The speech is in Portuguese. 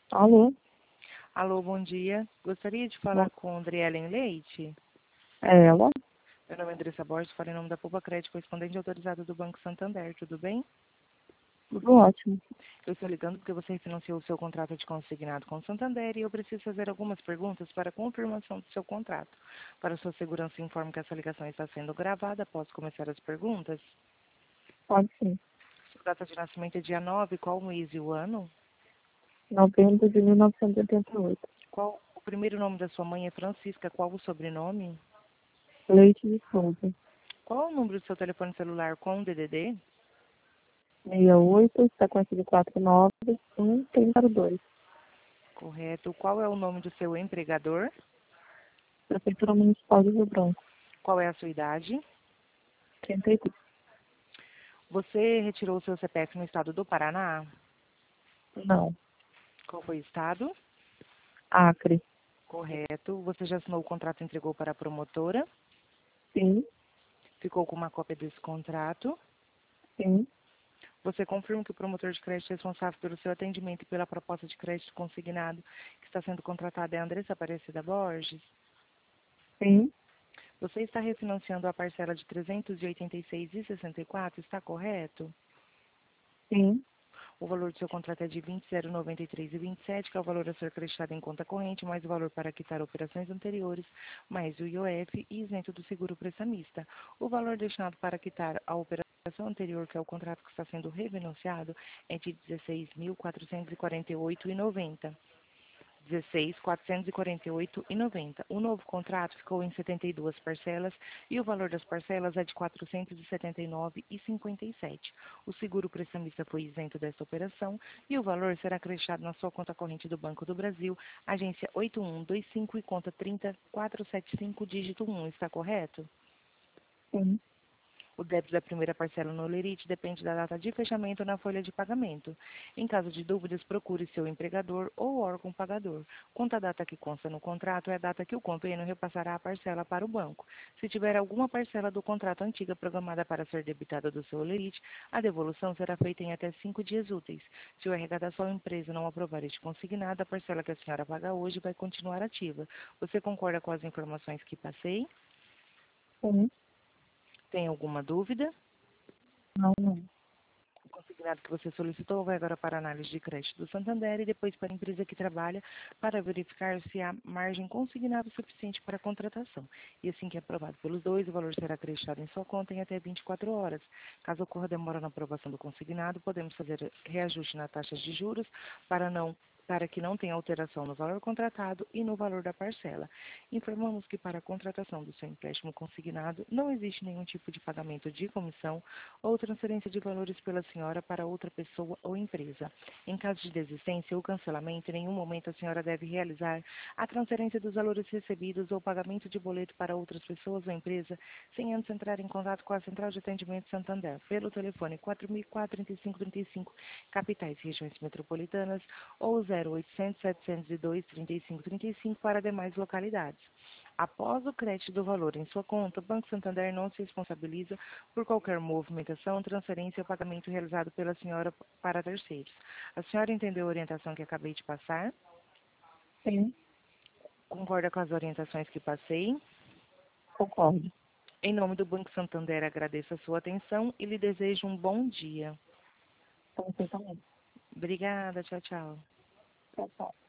Alô? Alô, bom dia. Gostaria de Bom, falar com Andrielen Leite. é ela? Meu nome é Andressa Borges, falo em nome da Poupa Crédito, correspondente autorizado do Banco Santander. Tudo bem? Tudo ótimo. Eu estou ligando porque você refinanciou o seu contrato de consignado com o Santander e eu preciso fazer algumas perguntas para confirmação do seu contrato. Para sua segurança, informo que essa ligação está sendo gravada. Posso começar as perguntas? Pode sim. Sua data de nascimento é dia 9. Qual o mês e o ano? Novembro de 1988. Qual o primeiro nome da sua mãe é Francisca? Qual o sobrenome? Leite de Souza. Qual o número do seu telefone celular com DDD? 68, sequência de 491-302. Correto. Qual é o nome do seu empregador? Prefeitura Municipal de Rio Branco. Qual é a sua idade? 33. Você retirou o seu CPF no estado do Paraná? Não. Qual foi o estado? Acre. Correto. Você já assinou o contrato e entregou para a promotora? Sim. Ficou com uma cópia desse contrato? Sim. Você confirma que o promotor de crédito responsável pelo seu atendimento e pela proposta de crédito consignado que está sendo contratada é a Andressa Aparecida Borges? Sim. Você está refinanciando a parcela de R$ 386,64, está correto? Sim. O valor do seu contrato é de R$ 20.093,27, que é o valor a ser acreditado em conta corrente, mais o valor para quitar operações anteriores, mais o IOF e isento do seguro prestamista. O valor destinado para quitar a operação anterior, que é o contrato que está sendo refinanciado, é de R$ 16.448,90. 16.448,90. O novo contrato ficou em 72 parcelas e o valor das parcelas é de R$ 479,57. O seguro prestamista foi isento desta operação e o valor será acrescido na sua conta corrente do Banco do Brasil, agência 8125 e conta 30475, dígito 1. Está correto? Sim. O débito da primeira parcela no Lerite depende da data de fechamento na folha de pagamento. Em caso de dúvidas, procure seu empregador ou órgão pagador. Quanto à data que consta no contrato, é a data que o convênio repassará a parcela para o banco. Se tiver alguma parcela do contrato antiga programada para ser debitada do seu Lerite, a devolução será feita em até 5 dias úteis. Se o arrecadação da empresa não aprovar este consignado, a parcela que a senhora paga hoje vai continuar ativa. Você concorda com as informações que passei? Sim. Tem alguma dúvida? Não, não. O consignado que você solicitou vai agora para a análise de crédito do Santander e depois para a empresa que trabalha para verificar se há margem consignada suficiente para a contratação. E assim que aprovado pelos dois, o valor será acreditado em sua conta em até 24 horas. Caso ocorra demora na aprovação do consignado, podemos fazer reajuste na taxa de juros para que não tenha alteração no valor contratado e no valor da parcela. Informamos que para a contratação do seu empréstimo consignado não existe nenhum tipo de pagamento de comissão ou transferência de valores pela senhora para outra pessoa ou empresa. Em caso de desistência ou cancelamento, em nenhum momento a senhora deve realizar a transferência dos valores recebidos ou pagamento de boleto para outras pessoas ou empresa sem antes entrar em contato com a Central de Atendimento Santander pelo telefone 4004-3535, capitais e regiões metropolitanas, ou 0800-702-3535 para demais localidades. Após o crédito do valor em sua conta, o Banco Santander não se responsabiliza por qualquer movimentação, transferência ou pagamento realizado pela senhora para terceiros. A senhora entendeu a orientação que acabei de passar? Sim. Concorda com as orientações que passei? Concordo. Em nome do Banco Santander, agradeço a sua atenção e lhe desejo um bom dia. Então, você também. Obrigada, tchau, tchau. Tchau, tchau.